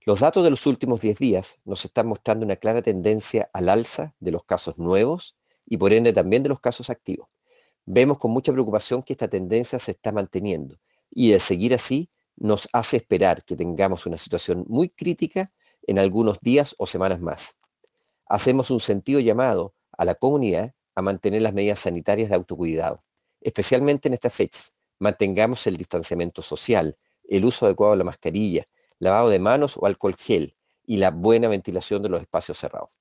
Los datos de los últimos 10 días nos están mostrando una clara tendencia al alza de los casos nuevos y por ende también de los casos activos. Vemos con mucha preocupación que esta tendencia se está manteniendo y de seguir así nos hace esperar que tengamos una situación muy crítica en algunos días o semanas más. Hacemos un sentido llamado a la comunidad a mantener las medidas sanitarias de autocuidado, especialmente en estas fechas. Mantengamos el distanciamiento social, el uso adecuado de la mascarilla, lavado de manos o alcohol gel y la buena ventilación de los espacios cerrados.